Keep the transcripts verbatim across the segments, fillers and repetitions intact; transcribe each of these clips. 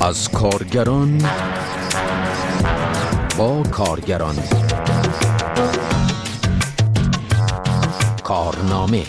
از کارگران با کارگران. کارنامه.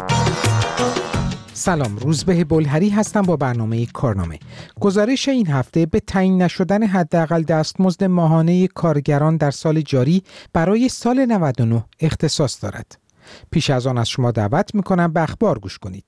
سلام، روزبه بلهری هستم با برنامه کارنامه. گزارش این هفته به تعیین نشدن حداقل دستمزد ماهانه کارگران در سال جاری برای سال نود و نه اختصاص دارد. پیش از آن از شما دعوت می‌کنم به اخبار گوش کنید.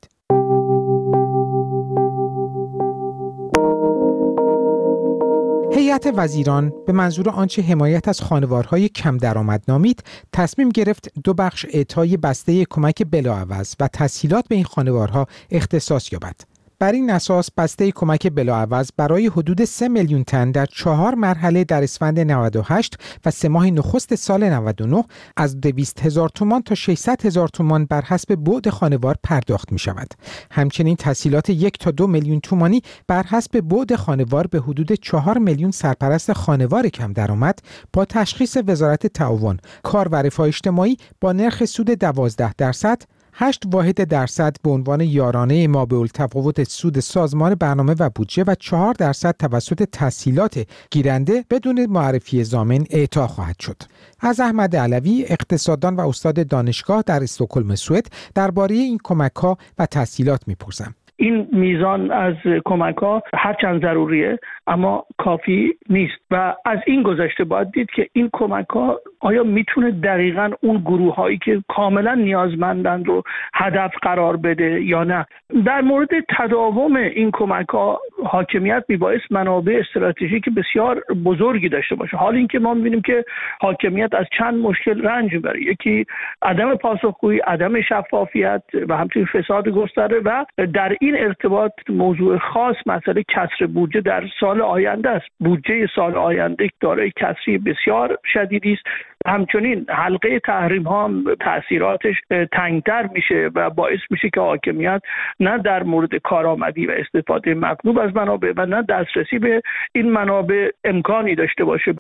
هیئت وزیران به منظور آنچه حمایت از خانوارهای کم درآمد نامید، تصمیم گرفت دو بخش اعطای بسته کمک بلاعوض و تسهیلات به این خانوارها اختصاص یابد. بر این اساس بسته کمک بلاعوض برای حدود سه میلیون تن در چهار مرحله در اسفند نود و هشت و سه ماه نخست سال نود و نه از دویست هزار تومان تا ششصد هزار تومان بر حسب بعد خانوار پرداخت می شود. همچنین تسهیلات یک تا دو میلیون تومانی بر حسب بعد خانوار به حدود چهار میلیون سرپرست خانوار کم درآمد با تشخیص وزارت تعاون، کار و رفاه اجتماعی با نرخ سود دوازده درصد، هشت واحد درصد به عنوان یارانه مابع‌التفاوت سود سازمان برنامه و بودجه و چهار درصد توسط تسهیلات گیرنده بدون معرفی ضامن اعطا خواهد شد. از احمد علوی، اقتصاددان و استاد دانشگاه در استکهلم سوئد، درباره این کمک‌ها و تسهیلات می‌پرسم. این میزان از کمک‌ها هرچند ضروریه اما کافی نیست و از این گذشته باید دید که این کمک‌ها آیا میتونه دقیقاً اون گروه‌هایی که کاملاً نیازمندن رو هدف قرار بده یا نه. در مورد تداوم این کمک‌ها حاکمیت میبایست منابع استراتژیک بسیار بزرگی داشته باشه. حال اینکه ما می‌بینیم که حاکمیت از چند مشکل رنج می‌بره. یکی عدم پاسخگویی، عدم شفافیت و همچنین فساد گسترده و در این ارتباط موضوع خاص مسئله کسر بودجه در سال آینده است. بودجه سال آینده دارای کسری بسیار شدیدی است. همچنین حلقه تحریم ها هم تأثیراتش تنگتر میشه و باعث میشه که حاکمیت نه در مورد کارآمدی و استفاده مطلوب از منابع و نه دسترسی به این منابع امکانی داشته باشه.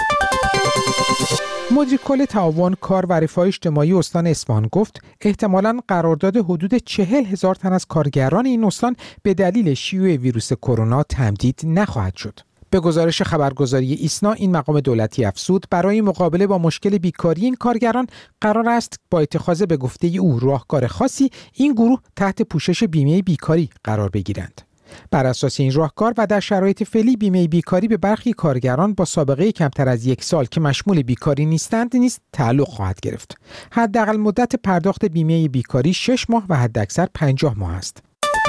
مدیر کل تعاون، کار و رفاه اجتماعی استان اصفهان گفت احتمالاً قرارداد حدود چهل هزار تن از کارگران این استان به دلیل شیوع ویروس کرونا تمدید نخواهد شد. به گزارش خبرگزاری ایسنا، این مقام دولتی افزود برای مقابله با مشکل بیکاری این کارگران قرار است با اتخاذ به گفته او راهکار خاصی این گروه تحت پوشش بیمه بیکاری قرار بگیرند. بر اساس این راهکار و در شرایط فعلی بیمه بیکاری به برخی کارگران با سابقه کمتر از یک سال که مشمول بیکاری نیستند نیز تعلق خواهد گرفت. حداقل مدت پرداخت بیمه بیکاری شش ماه و حداکثر پنجاه ماه است.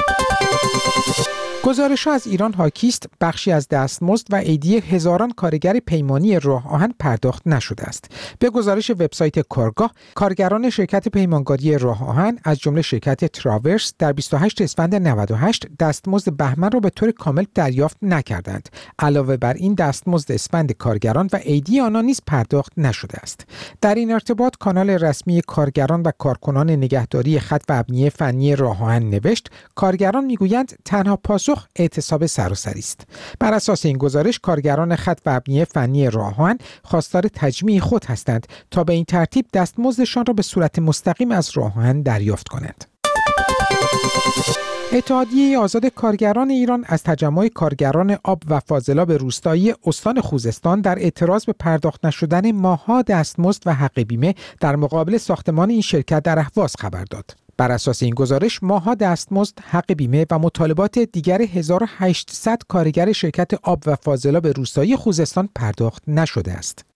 گزارش‌ها از ایران حاکی است بخشی از دستمزد و عیدیه هزاران کارگر پیمانی راه آهن پرداخت نشده است. به گزارش وبسایت کارگاه، کارگران شرکت پیمانکاری راه آهن از جمله شرکت تراورس در بیست و هشت اسفند نود و هشت دستمزد بهمن را به طور کامل دریافت نکردند. علاوه بر این دستمزد اسفند کارگران و عیدیه آنان نیز پرداخت نشده است. در این ارتباط کانال رسمی کارگران و کارکنان نگهداری خط و ابنیه فنی راه آهن نوشت کارگران میگویند تنها پاسخ اعتصاب سراسری است. بر اساس این گزارش کارگران خط و ابنیه فنی راه آهن خواستار تجمیع خود هستند تا به این ترتیب دستمزدشان را به صورت مستقیم از راه آهن دریافت کنند. اتحادیه آزاد کارگران ایران از تجمع کارگران آب و فاضلاب روستایی استان خوزستان در اعتراض به پرداخت نشدن ماه‌ها دستمزد و حق بیمه در مقابل ساختمان این شرکت در اهواز خبر داد. بر اساس این گزارش ماه‌ها دستمزد، حق بیمه و مطالبات دیگر هزار و هشتصد کارگر شرکت آب و فاضلاب روستایی خوزستان پرداخت نشده است.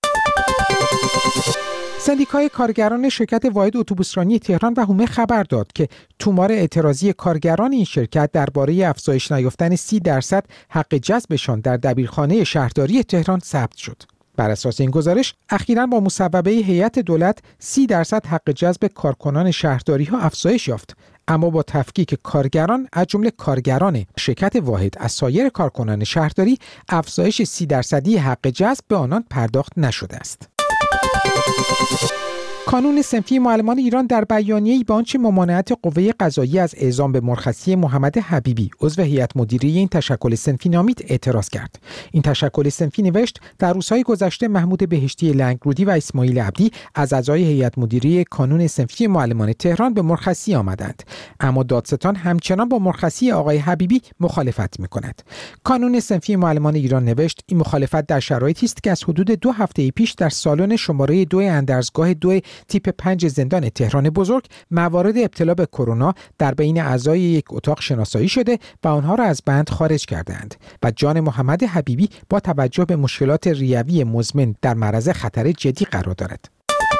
سندیکای کارگران شرکت واحد اتوبوسرانی تهران و هومه خبر داد که تومار اعتراضی کارگران این شرکت درباره افزایش نیافتن سی درصد حق جذبشان در دبیرخانه شهرداری تهران ثبت شد. بر اساس این گزارش اخیراً با مصوبه هیئت دولت سی درصد حق جذب کارکنان شهرداری ها افزایش یافت، اما با تفکیک کارگران از جمله کارگران شرکت واحد از سایر کارکنان شهرداری افزایش سی درصدی حق جذب به آنان پرداخت نشده است. کانون صنفی معلمان ایران در بیانیه‌ای به آنچه ممانعت قوه قضاییه از اعزام به مرخصی محمد حبیبی عضو هیئت مدیره این تشکل صنفی نامید اعتراض کرد. این تشکل صنفی نوشت در روزهای گذشته محمود بهشتی لنگرودی و اسماعیل عبدی از اعضای هیئت مدیره کانون صنفی معلمان تهران به مرخصی آمدند، اما دادستان همچنان با مرخصی آقای حبیبی مخالفت می‌کند. کانون صنفی معلمان ایران نوشت این مخالفت در شرایطی است که از حدود دو هفته پیش در سالن شماره دو اندرزگاه دو تیپ پنج زندان تهران بزرگ موارد ابتلا به کرونا در بین اعضای یک اتاق شناسایی شده و آنها را از بند خارج کردند و جان محمد حبیبی با توجه به مشکلات ریوی مزمن در معرض خطر جدی قرار دارد.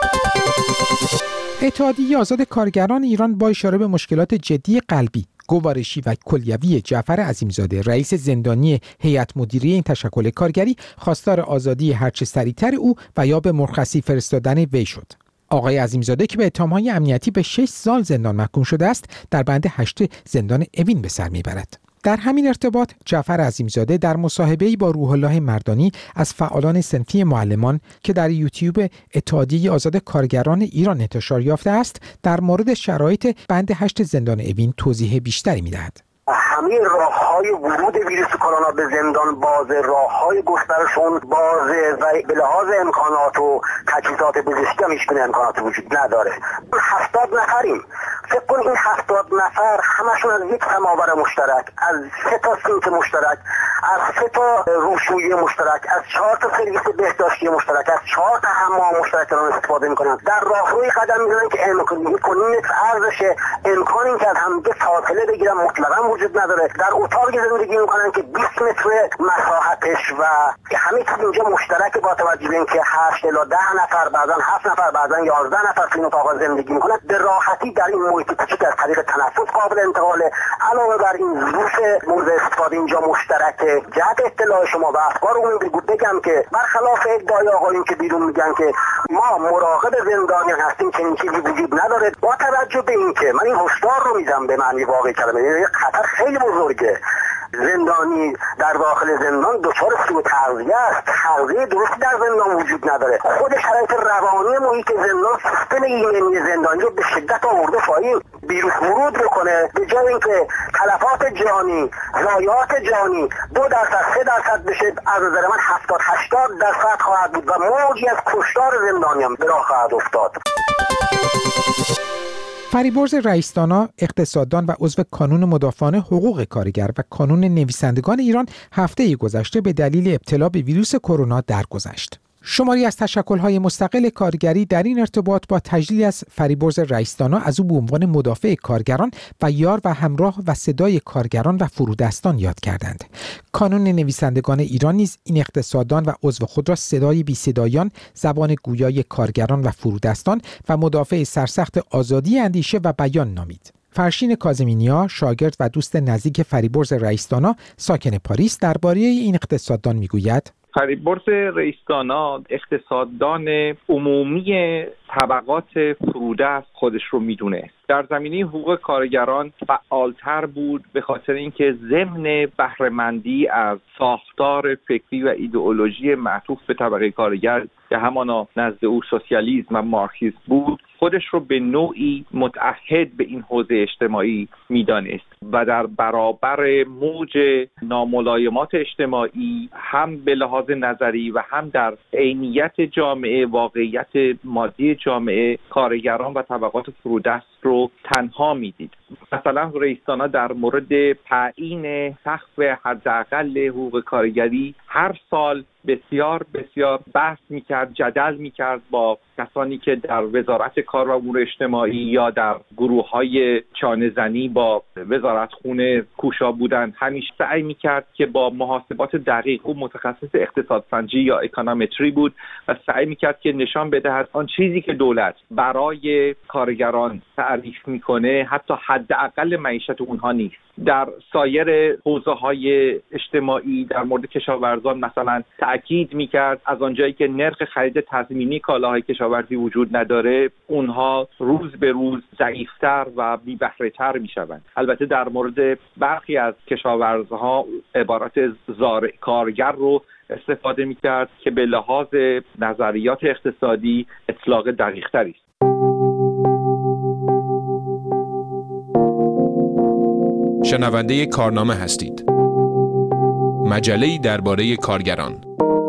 اتحادیه آزاد کارگران ایران با اشاره به مشکلات جدی قلبی، گوارشی و کلیوی جعفر عظیمزاده رئیس زندانی هیئت مدیره این تشکل کارگری خواستار آزادی هرچه سریعتر او و یا به مرخصی فرستادن وی شد. آقای عظیمزاده که به اتهام‌های امنیتی به شش سال زندان محکوم شده است، در بند هشت زندان اوین به سر میبرد. در همین ارتباط جعفر عظیمزاده در مصاحبه‌ای با روح الله مردانی از فعالان صنفی معلمان که در یوتیوب اتحادیه آزاد کارگران ایران انتشار یافته است، در مورد شرایط بند هشت زندان اوین توضیح بیشتری می‌دهد. همه راه‌های ورود ویروس کرونا به زندان بازه، راه‌های گسترشون بازه و به لحاظ امکانات و تجهیزات پزشکی هم هیچ امکانات وجود نداره. هفتاد نفریم. فکر کن این هفتاد نفر همشون از یک سماور مشترک، از سه تا سینک مشترک، از سه تا روشویی مشترک، از چهار تا سرویس بهداشتی مشترک، از چهار تا حمام مشترک دارن استفاده میکنن. در راهروی قدم میزنن که امکان ارزش امکان این که از هم فاصله بگیرن مطلقاً وجود نداره. در اتاقی زندگی میکنن که بیست متر مساحتش و همه چیز اینجا مشترک، با توجه به اینکه هشت الی ده نفر، بعضا هفت نفر، بعضا یازده نفر تو این اتاق زندگی میکنن، به راحتی در این محیط کوچیک از طریق تنفس قابل انتقاله. علاوه بر این ظروف مورد استفاده اینجا مشترکه. جهت اطلاع شما و افکار عمومی بگم که برخلاف ادعای آقایون که بیرون میگن که ما مراقب زندانیان هستیم، چنین چیزی وجود نداره. با توجه به اینکه من این هشدار رو میدم به معنی واقعی کلمه، یعنی خطر خیلی بزرگه. زندانی در داخل زندان دچار سوء تغذیه است. تغذیه درستی در زندان وجود نداره. خود شرایط روانی محیط زندان سیستم ایمنی زندانی رو به شدت آورده پایین. ویروس ورود بکنه، به جای اینکه تلفات جانی، ضایعات جانی دو درصد سه درصد بشه، از نظر من هفتاد هشتاد درصد خواهد بود و موجی از کشتار زندانیان به راه خواهد افتاد. فریبرز رئیس‌دانا، اقتصاددان و عضو کانون مدافعان حقوق کارگر و کانون نویسندگان ایران هفته گذشته به دلیل ابتلا به ویروس کرونا درگذشت. شماری از تشکل‌های مستقل کارگری در این ارتباط با تجلیل از فریبرز رئیس‌دانا از او به عنوان مدافع کارگران و یار و همراه و صدای کارگران و فرودستان یاد کردند. کانون نویسندگان ایران نیز این اقتصاددان و عضو خود را صدای بی صدایان، زبان گویای کارگران و فرودستان و مدافع سرسخت آزادی اندیشه و بیان نامید. فرشین کاظمینیا، شاگرد و دوست نزدیک فریبرز رئیس‌دانا ساکن پاریس، درباره این اقتصاددان میگوید: فریبرز رئیس‌دانا اقتصاددان عمومی طبقات فرودست خودش رو میدونه. در زمینه حقوق کارگران فعالتر بود به خاطر اینکه ضمن بهره‌مندی از ساختار فکری و ایدئولوژی معطوف به طبقه کارگر که همانا نزد او سوسیالیسم و مارکسیسم بود، خودش رو به نوعی متعهد به این حوزه اجتماعی میدانست و در برابر موج ناملایمات اجتماعی هم به لحاظ نظری و هم در عینیت جامعه، واقعیت مادی جامعه، کارگران و طبقات فرودست رو تنها میدید. مثلا رئیس‌دانا در مورد تعیین سقف حداقل حقوق کارگری هر سال بسیار بسیار بحث میکرد، جدل میکرد با کسانی که در وزارت کار و امور اجتماعی یا در گروه‌های چانه‌زنی با وزارت خونه کوشا بودند. همیشه سعی میکرد که با محاسبات دقیق، او متخصص اقتصاد سنجی یا اکونومتری بود و سعی میکرد که نشان بدهد آن چیزی که دولت برای کارگران تعریف میکنه حتی حداقل معیشت اونها نیست. در سایر حوزه‌های اجتماعی در مورد کشاورزان مثلا تأکید میکرد از آنجایی که نرخ خرید تضمینی کالاهای کشاورزی وجود نداره، اونها روز به روز ضعیفتر و بی‌بهره‌تر میشوند. البته در مورد برخی از کشاورزها عبارت زارع کارگر رو استفاده میکرد که به لحاظ نظریات اقتصادی اطلاق دقیق‌تری است. شنونده کارنامه هستید. مجله‌ای درباره کارگران.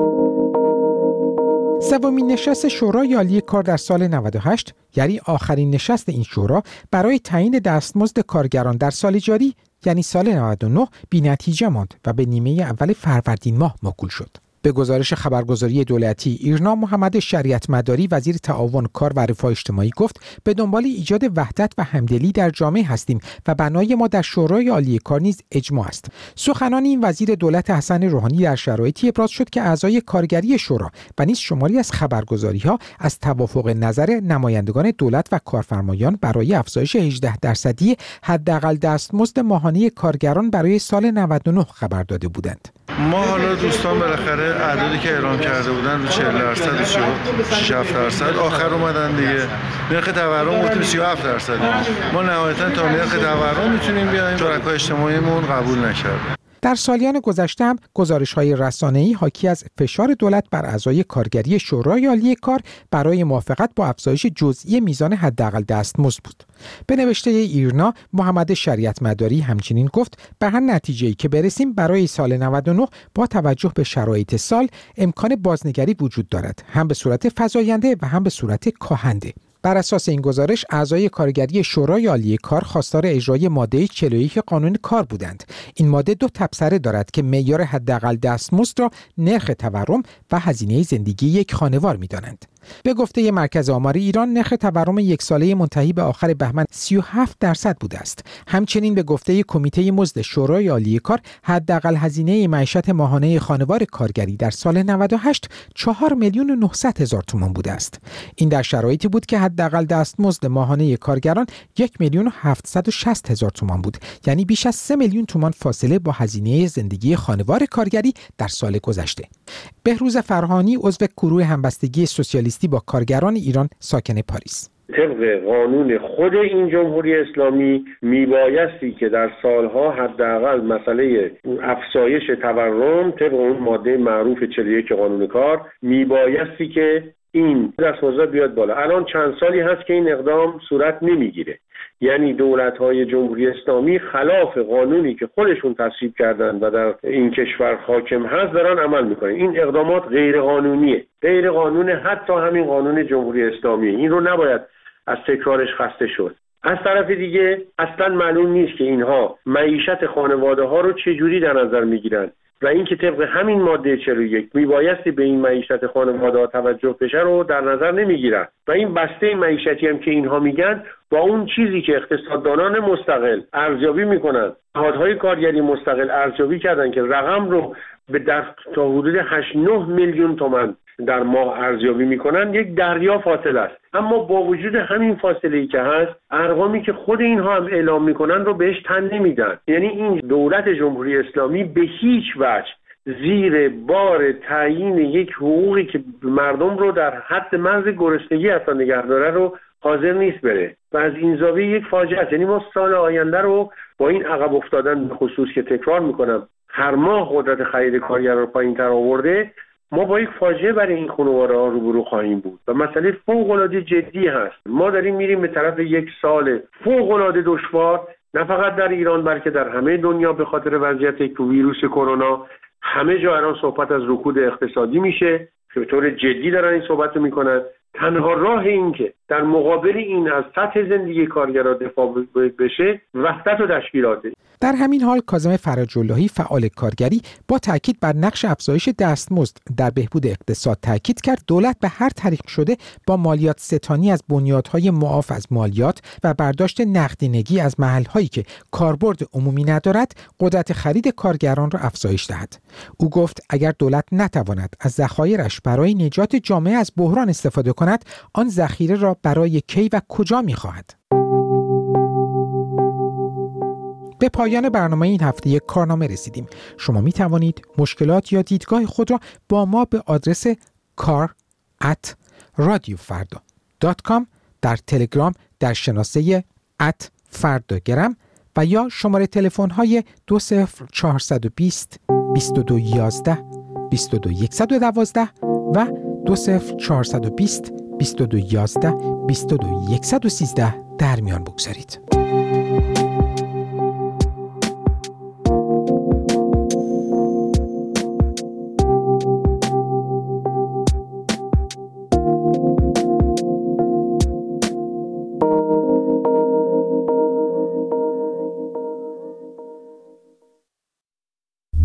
سومین نشست شورای عالی کار در سال نود و هشت، یعنی آخرین نشست این شورا برای تعیین دستمزد کارگران در سال جاری، یعنی سال نود و نه، بی‌نتیجه ماند و به نیمه اول فروردین ماه موکول شد. به گزارش خبرگزاری دولتی ایرنا، محمد شریعت مداری وزیر تعاون کار و رفاه اجتماعی گفت به دنبال ایجاد وحدت و همدلی در جامعه هستیم و بنای ما در شورای عالی کار نیز اجماع است. سخنان این وزیر دولت حسن روحانی در شرایطی ابراز شد که اعضای کارگری شورا و نیز شماری از خبرگزاری‌ها از توافق نظر نمایندگان دولت و کارفرمایان برای افزایش هجده درصدی حداقل دستمزد ماهانه کارگران برای سال نود و نه خبر داده بودند. ما حالا دوستان بالاخره اعدادی که اعلام کرده بودن رو چهل درصد شد، شصت و هفت درصد آخر اومدن دیگه. نرخ تورم گفتیم سی و هفت درصد. ما نهایتا تا نرخ تورم میتونیم بیایم، شرکای اجتماعیمون قبول نکرد. در سالیان گذشته هم گزارش‌های رسانه‌ای حاکی از فشار دولت بر اعضای کارگری شورای عالی کار برای موافقت با افزایش جزئی میزان حداقل دستمزد بود. به نوشته ایرنا، محمد شریعت مداری همچنین گفت به هر نتیجه‌ای که برسیم برای سال نود و نه با توجه به شرایط سال امکان بازنگری وجود دارد، هم به صورت فزاینده و هم به صورت کاهنده. بر اساس این گزارش، اعضای کارگری شورای عالی کار خواستار اجرای ماده چهل و یک قانون کار بودند. این ماده دو تبصره دارد که معیار حداقل دستمزد را نرخ تورم و هزینه زندگی یک خانوار می‌دانند. به گفته مرکز آمار ایران، نرخ تورم یک ساله منتهی به آخر بهمن سی و هفت درصد بوده است. همچنین به گفته کمیته مزد شورای عالی کار، حداقل هزینه معیشت ماهانه خانوار کارگری در سال نود و هشت چهار میلیون و نهصد هزار تومان بوده است. این در شرایطی بود که حداقل دستمزد ماهانه کارگران یک میلیون و هفتصد و شصت هزار تومان بود، یعنی بیش از سه میلیون تومان فاصله با هزینه زندگی خانوار کارگری در سال گذشته. بهروز فرهانی، عضو گروه همبستگی سوسیالیستی با کارگران ایران ساکن پاریس: طبق قانون خود این جمهوری اسلامی میبایستی که در سالها حداقل مسئله افزایش تورم طبق اون ماده معروف چهل و یک قانون کار میبایستی که این دستمزد بیاد بالا. الان چند سالی هست که این اقدام صورت نمیگیره، یعنی دولت‌های جمهوری اسلامی خلاف قانونی که خودشون تصویب کردن و در این کشور حاکم هست دارن عمل میکنن. این اقدامات غیر قانونیه، غیر قانون حتی همین قانون جمهوری اسلامی. این رو نباید از تکرارش خسته شد. از طرف دیگه اصلا معلوم نیست که اینها معیشت خانواده ها رو چجوری در نظر میگیرن و اینکه طبق همین ماده چهل و یک میبایستی به این معیشت خانواده ها توجه بشه رو در نظر نمیگیرن و این بسته معیشتی هم که اینها میگن با اون چیزی که اقتصاددانان مستقل ارزیابی میکنن، نهادهای کارگری مستقل ارزیابی کردن که رقم رو به در تا حدود هشت نه میلیون تومان در ماه ارزیابی میکنن، یک دریا فاصله است. اما با وجود همین فاصله ای که هست، ارقامی که خود اینها هم اعلام میکنن رو بهش تن نمیدن. یعنی این دولت جمهوری اسلامی به هیچ وجه زیر بار تعیین یک حقوقی که مردم رو در حد مرز گرسنگی حتی نگه داره رو حاضر نیست بره و از این زاویه یک فاجعه است. یعنی ما سال آینده رو با این عقب افتادن به خصوص که تکرار میکنم هر ماه قدرت خرید کارگر رو پایین‌تر آورده، ما با یک فاجعه برای این خانواره‌ها روبرو خواهیم بود و مسئله فوق‌العاده جدی هست. ما داریم میریم به طرف یک سال فوق‌العاده دشوار، نه فقط در ایران بلکه در همه دنیا به خاطر وضعیت ویروس کرونا. همه جا الان صحبت از رکود اقتصادی میشه، به طور جدی دارن این صحبت رو میکنن. تنها راه این که در مقابل این از سطح زندگی کارگران دفاع بشه وحدت و تشکیلاته. در همین حال کاظم فرج‌اللهی، فعال کارگری، با تاکید بر نقش افزایش دستمزد در بهبود اقتصاد تاکید کرد دولت به هر طریق شده با مالیات ستانی از بنیادهای معاف از مالیات و برداشت نقدینگی از محل‌هایی که کاربرد عمومی ندارد قدرت خرید کارگران را افزایش دهد. او گفت اگر دولت نتواند از ذخایرش برای نجات جامعه از بحران استفاده کند، آن ذخیره را برای کی و کجا می‌خواهد؟ به پایان برنامه این هفته یک کارنامه رسیدیم. شما می توانید مشکلات یا دیدگاه خود را با ما به آدرس کار ات رادیو فردا دات کام در تلگرام در شناسه ات فرداگرم و یا شماره تلفن های دو صفر چهارصد و بیست بیست و دو یازده بیست و دو صد و دوازده و دو صفر چهارصد و بیست بیست و دو یازده بیست و دو صد و سیزده در میان بگذارید.